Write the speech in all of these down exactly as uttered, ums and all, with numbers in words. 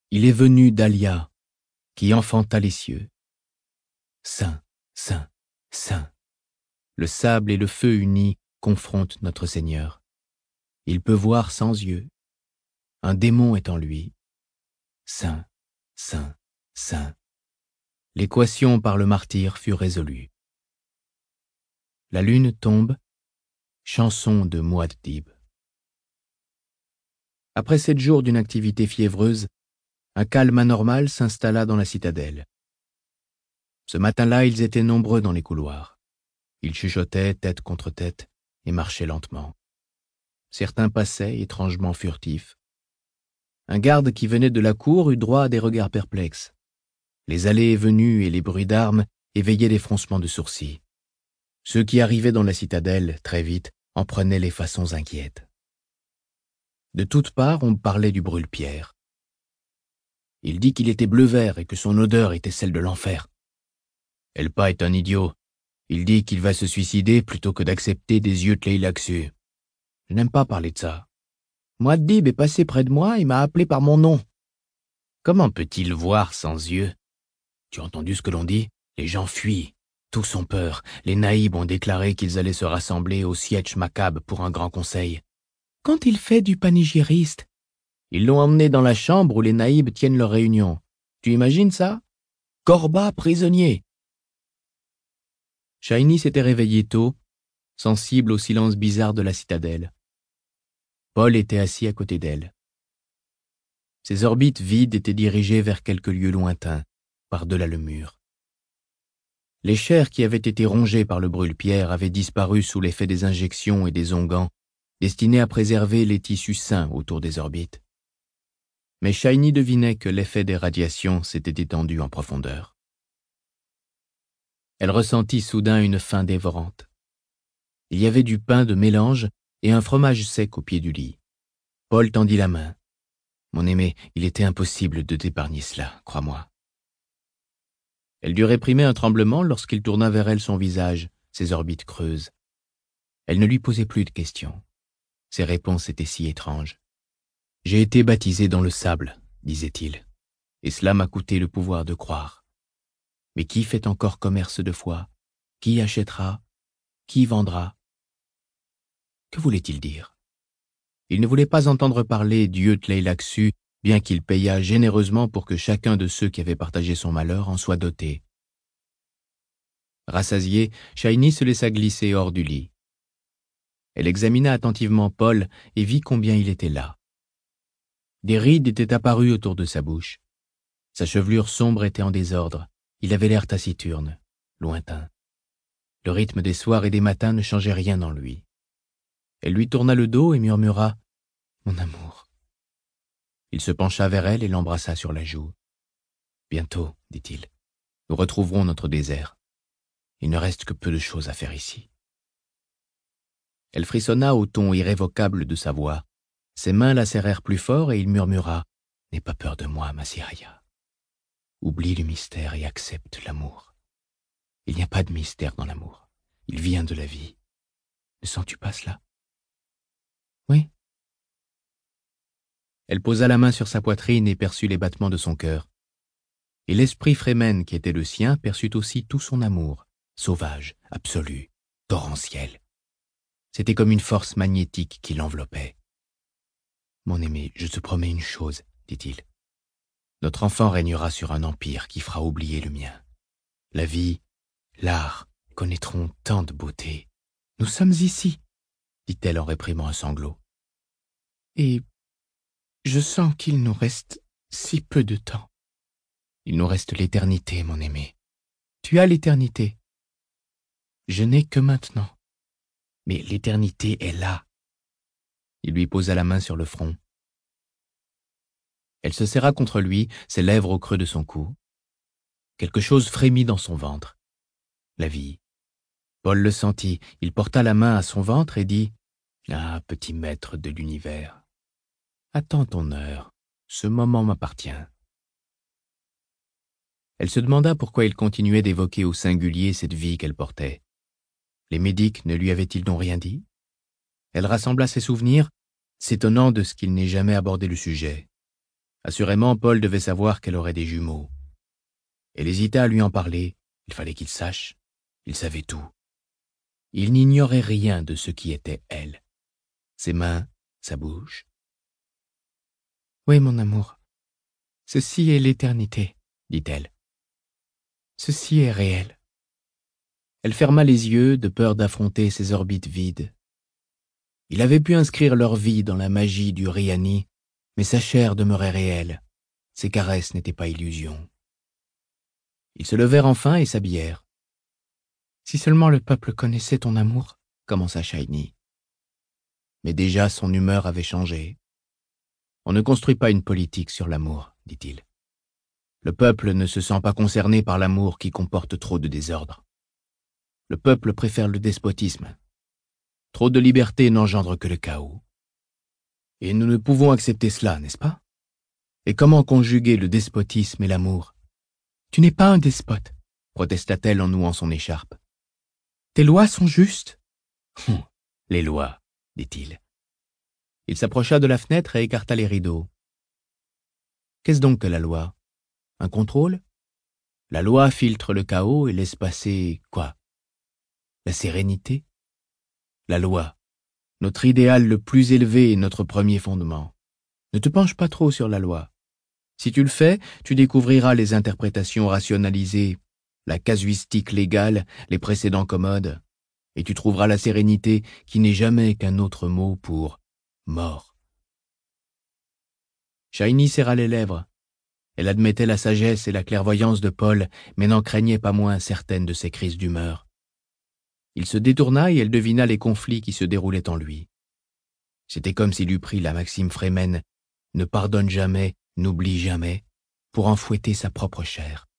Il est venu d'Alia, qui enfanta les cieux. Saint, saint, saint. Le sable et le feu unis confrontent notre Seigneur. Il peut voir sans yeux. Un démon est en lui. Saint, saint, saint. L'équation par le martyr fut résolue. La lune tombe. Chanson de Mouaddib. Après sept jours d'une activité fiévreuse, un calme anormal s'installa dans la citadelle. Ce matin-là, ils étaient nombreux dans les couloirs. Ils chuchotaient tête contre tête et marchaient lentement. Certains passaient, étrangement furtifs. Un garde qui venait de la cour eut droit à des regards perplexes. Les allées et venues et les bruits d'armes éveillaient des froncements de sourcils. Ceux qui arrivaient dans la citadelle, très vite, en prenaient les façons inquiètes. De toutes parts, on parlait du brûle-pierre. Il dit qu'il était bleu-vert et que son odeur était celle de l'enfer. Elpa est un idiot. Il dit qu'il va se suicider plutôt que d'accepter des yeux Tleilaxu. Je n'aime pas parler de ça. Mouaddib est passé près de moi et m'a appelé par mon nom. Comment peut-il voir sans yeux? Tu as entendu ce que l'on dit? Les gens fuient. Tous ont peur. Les naïbs ont déclaré qu'ils allaient se rassembler au Sietch Makab pour un grand conseil. Quand il fait du panégyriste? Ils l'ont emmené dans la chambre où les naïbs tiennent leur réunion. Tu imagines ça? Korba prisonnier. Shiny s'était réveillé tôt, sensible au silence bizarre de la citadelle. Paul était assis à côté d'elle. Ses orbites vides étaient dirigées vers quelques lieux lointains, par-delà le mur. Les chairs qui avaient été rongées par le brûle-pierre avaient disparu sous l'effet des injections et des onguents, destinés à préserver les tissus sains autour des orbites. Mais Shiny devinait que l'effet des radiations s'était étendu en profondeur. Elle ressentit soudain une faim dévorante. Il y avait du pain de mélange et un fromage sec au pied du lit. Paul tendit la main. « Mon aimé, il était impossible de t'épargner cela, crois-moi. » Elle dut réprimer un tremblement lorsqu'il tourna vers elle son visage, ses orbites creuses. Elle ne lui posait plus de questions. Ses réponses étaient si étranges. « J'ai été baptisé dans le sable, disait-il, et cela m'a coûté le pouvoir de croire. Mais qui fait encore commerce de foi? Qui achètera? Qui vendra? » Que voulait-il dire? Il ne voulait pas entendre parler Dieu Tleilaxu, bien qu'il payât généreusement pour que chacun de ceux qui avaient partagé son malheur en soit doté. Rassasiée, Shiny se laissa glisser hors du lit. Elle examina attentivement Paul et vit combien il était las. Des rides étaient apparues autour de sa bouche. Sa chevelure sombre était en désordre. Il avait l'air taciturne, lointain. Le rythme des soirs et des matins ne changeait rien en lui. Elle lui tourna le dos et murmura « Mon amour ». Il se pencha vers elle et l'embrassa sur la joue. « Bientôt, dit-il, nous retrouverons notre désert. Il ne reste que peu de choses à faire ici. » Elle frissonna au ton irrévocable de sa voix. Ses mains la serrèrent plus fort et il murmura « N'aie pas peur de moi, Masihaya. Oublie le mystère et accepte l'amour. Il n'y a pas de mystère dans l'amour. Il vient de la vie. Ne sens-tu pas cela? » Oui. Elle posa la main sur sa poitrine et perçut les battements de son cœur. Et l'esprit Fremen qui était le sien perçut aussi tout son amour, sauvage, absolu, torrentiel. C'était comme une force magnétique qui l'enveloppait. « Mon aimé, je te promets une chose, dit-il. Notre enfant régnera sur un empire qui fera oublier le mien. La vie, l'art connaîtront tant de beauté. Nous sommes ici, dit-elle en réprimant un sanglot. Et je sens qu'il nous reste si peu de temps. Il nous reste l'éternité, mon aimé. Tu as l'éternité. Je n'ai que maintenant. Mais l'éternité est là. Il lui posa la main sur le front. Elle se serra contre lui, ses lèvres au creux de son cou. Quelque chose frémit dans son ventre. La vie. Paul le sentit. Il porta la main à son ventre et dit « Ah, petit maître de l'univers, attends ton heure. Ce moment m'appartient. » Elle se demanda pourquoi il continuait d'évoquer au singulier cette vie qu'elle portait. Les médics ne lui avaient-ils donc rien dit? Elle rassembla ses souvenirs, s'étonnant de ce qu'il n'ait jamais abordé le sujet. Assurément, Paul devait savoir qu'elle aurait des jumeaux. Elle hésita à lui en parler, il fallait qu'il sache. Il savait tout. Il n'ignorait rien de ce qui était elle. Ses mains, sa bouche. « Oui, mon amour, ceci est l'éternité, dit-elle. Ceci est réel. » Elle ferma les yeux de peur d'affronter ces orbites vides. Il avait pu inscrire leur vie dans la magie du Riani, mais sa chair demeurait réelle. Ses caresses n'étaient pas illusions. Ils se levèrent enfin et s'habillèrent. « Si seulement le peuple connaissait ton amour, » commença Shiny. Mais déjà son humeur avait changé. « On ne construit pas une politique sur l'amour, » dit-il. « Le peuple ne se sent pas concerné par l'amour qui comporte trop de désordre. Le peuple préfère le despotisme. Trop de liberté n'engendre que le chaos. Et nous ne pouvons accepter cela, n'est-ce pas? Et comment conjuguer le despotisme et l'amour? »« Tu n'es pas un despote, » protesta-t-elle en nouant son écharpe. « Tes lois sont justes. »« Hum, les lois, » dit-il. Il s'approcha de la fenêtre et écarta les rideaux. « Qu'est-ce donc que la loi? Un contrôle? La loi filtre le chaos et laisse passer, quoi? La sérénité? La loi, notre idéal le plus élevé et notre premier fondement. Ne te penche pas trop sur la loi. Si tu le fais, tu découvriras les interprétations rationalisées, la casuistique légale, les précédents commodes, et tu trouveras la sérénité qui n'est jamais qu'un autre mot pour mort. » Shiny serra les lèvres. Elle admettait la sagesse et la clairvoyance de Paul, mais n'en craignait pas moins certaines de ses crises d'humeur. Il se détourna et elle devina les conflits qui se déroulaient en lui. C'était comme s'il eût pris la maxime Fremen « Ne pardonne jamais, n'oublie jamais » pour en fouetter sa propre chair.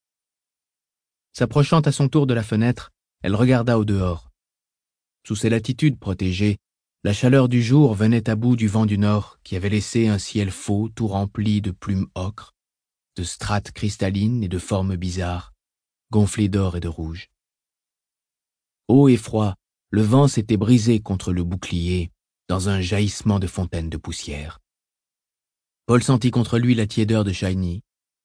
S'approchant à son tour de la fenêtre, elle regarda au dehors. Sous ses latitudes protégées, la chaleur du jour venait à bout du vent du nord qui avait laissé un ciel faux tout rempli de plumes ocre, de strates cristallines et de formes bizarres, gonflées d'or et de rouge. Haut et froid, le vent s'était brisé contre le bouclier dans un jaillissement de fontaines de poussière. Paul sentit contre lui la tiédeur de Shiny.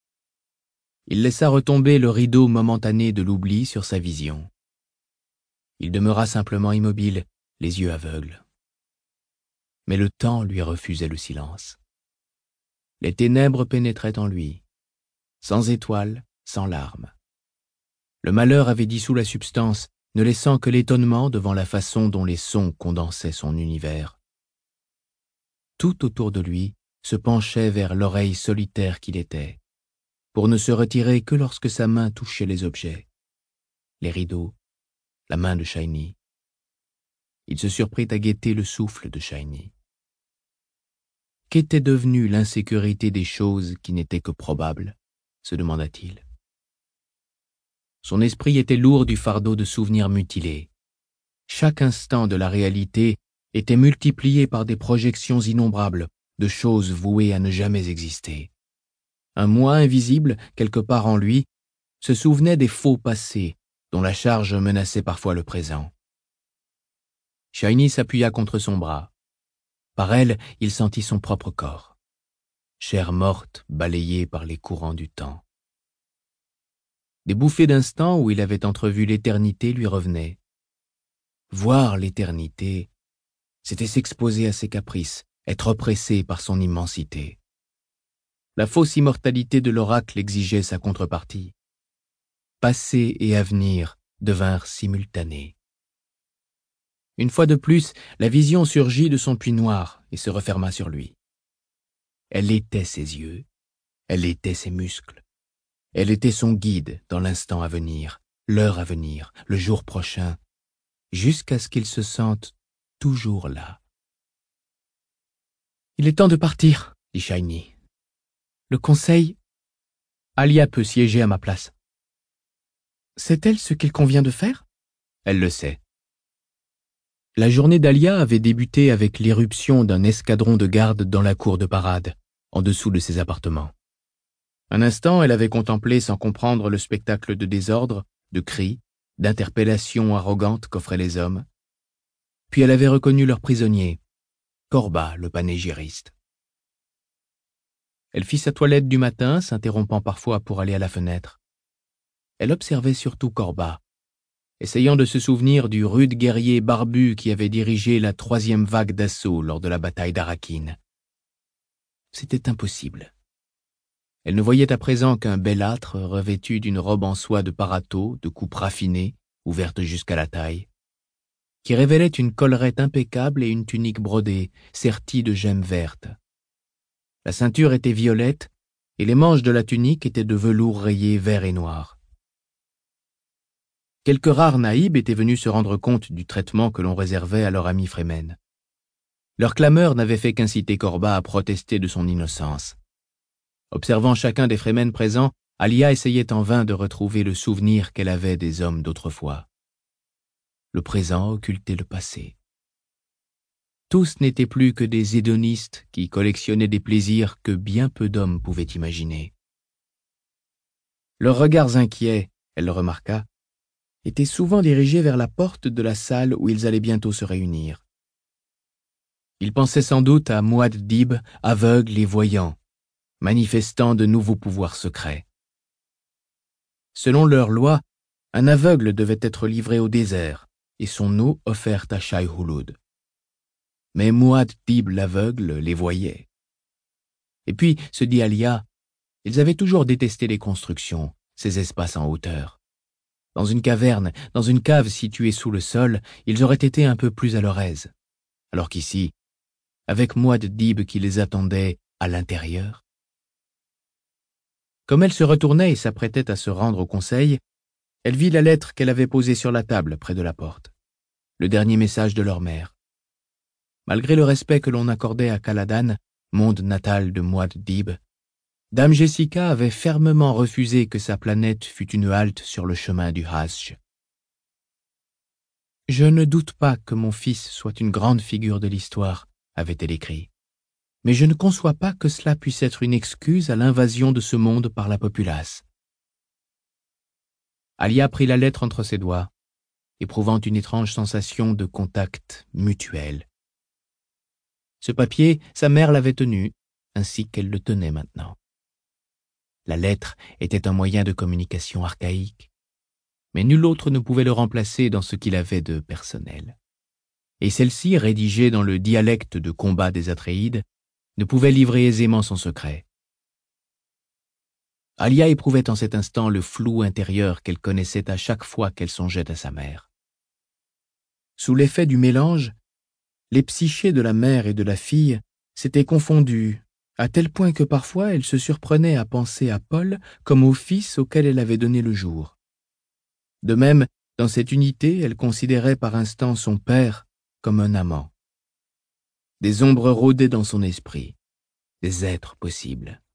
Il laissa retomber le rideau momentané de l'oubli sur sa vision. Il demeura simplement immobile, les yeux aveugles. Mais le temps lui refusait le silence. Les ténèbres pénétraient en lui, sans étoiles, sans larmes. Le malheur avait dissous la substance, ne laissant que l'étonnement devant la façon dont les sons condensaient son univers. Tout autour de lui se penchait vers l'oreille solitaire qu'il était, pour ne se retirer que lorsque sa main touchait les objets, les rideaux, la main de Shiny. Il se surprit à guetter le souffle de Shiny. Qu'était devenue l'insécurité des choses qui n'étaient que probables, se demanda-t-il. Son esprit était lourd du fardeau de souvenirs mutilés. Chaque instant de la réalité était multiplié par des projections innombrables de choses vouées à ne jamais exister. Un moi invisible, quelque part en lui, se souvenait des faux passés dont la charge menaçait parfois le présent. Shiny s'appuya contre son bras. Par elle, il sentit son propre corps, chair morte balayée par les courants du temps. Des bouffées d'instants où il avait entrevu l'éternité lui revenaient. Voir l'éternité, c'était s'exposer à ses caprices, être oppressé par son immensité. La fausse immortalité de l'oracle exigeait sa contrepartie. Passé et avenir devinrent simultanés. Une fois de plus, la vision surgit de son puits noir et se referma sur lui. Elle était ses yeux, elle était ses muscles. Elle était son guide dans l'instant à venir, l'heure à venir, le jour prochain, jusqu'à ce qu'il se sente toujours là. « Il est temps de partir, » dit Shiny. « Le conseil, Alia peut siéger à ma place. » Sait-elle ce qu'il convient de faire? Elle le sait. La journée d'Alia avait débuté avec l'irruption d'un escadron de garde dans la cour de parade, en dessous de ses appartements. Un instant, elle avait contemplé sans comprendre le spectacle de désordre, de cris, d'interpellations arrogantes qu'offraient les hommes. Puis elle avait reconnu leur prisonnier, Corba, le panégyriste. Elle fit sa toilette du matin, s'interrompant parfois pour aller à la fenêtre. Elle observait surtout Corba, essayant de se souvenir du rude guerrier barbu qui avait dirigé la troisième vague d'assaut lors de la bataille d'Arakin. C'était impossible. Elle ne voyait à présent qu'un bellâtre revêtu d'une robe en soie de parato, de coupe raffinée, ouverte jusqu'à la taille, qui révélait une collerette impeccable et une tunique brodée, sertie de gemmes vertes. La ceinture était violette et les manches de la tunique étaient de velours rayé vert et noir. Quelques rares naïbs étaient venus se rendre compte du traitement que l'on réservait à leur ami Fremen. Leur clameur n'avait fait qu'inciter Corba à protester de son innocence. Observant chacun des Fremen présents, Alia essayait en vain de retrouver le souvenir qu'elle avait des hommes d'autrefois. Le présent occultait le passé. Tous n'étaient plus que des hédonistes qui collectionnaient des plaisirs que bien peu d'hommes pouvaient imaginer. Leurs regards inquiets, elle le remarqua, étaient souvent dirigés vers la porte de la salle où ils allaient bientôt se réunir. Ils pensaient sans doute à Muad'Dib, aveugle et voyant, manifestant de nouveaux pouvoirs secrets. Selon leur loi, un aveugle devait être livré au désert et son eau offerte à Shai-Hulud. Mais Muad'Dib l'aveugle les voyait. Et puis, se dit Alia, ils avaient toujours détesté les constructions, ces espaces en hauteur. Dans une caverne, dans une cave située sous le sol, ils auraient été un peu plus à leur aise. Alors qu'ici, avec Muad'Dib qui les attendait à l'intérieur. Comme elle se retournait et s'apprêtait à se rendre au conseil, elle vit la lettre qu'elle avait posée sur la table près de la porte, le dernier message de leur mère. Malgré le respect que l'on accordait à Caladan, monde natal de Muad'Dib, Dame Jessica avait fermement refusé que sa planète fût une halte sur le chemin du Hajj. « Je ne doute pas que mon fils soit une grande figure de l'histoire, » avait-elle écrit. « Mais je ne conçois pas que cela puisse être une excuse à l'invasion de ce monde par la populace. » Alia prit la lettre entre ses doigts, éprouvant une étrange sensation de contact mutuel. Ce papier, sa mère l'avait tenu, ainsi qu'elle le tenait maintenant. La lettre était un moyen de communication archaïque, mais nul autre ne pouvait le remplacer dans ce qu'il avait de personnel. Et celle-ci, rédigée dans le dialecte de combat des Atréides, ne pouvait livrer aisément son secret. Alia éprouvait en cet instant le flou intérieur qu'elle connaissait à chaque fois qu'elle songeait à sa mère. Sous l'effet du mélange, les psychés de la mère et de la fille s'étaient confondues, à tel point que parfois elle se surprenait à penser à Paul comme au fils auquel elle avait donné le jour. De même, dans cette unité, elle considérait par instants son père comme un amant. Des ombres rôdaient dans son esprit, des êtres possibles.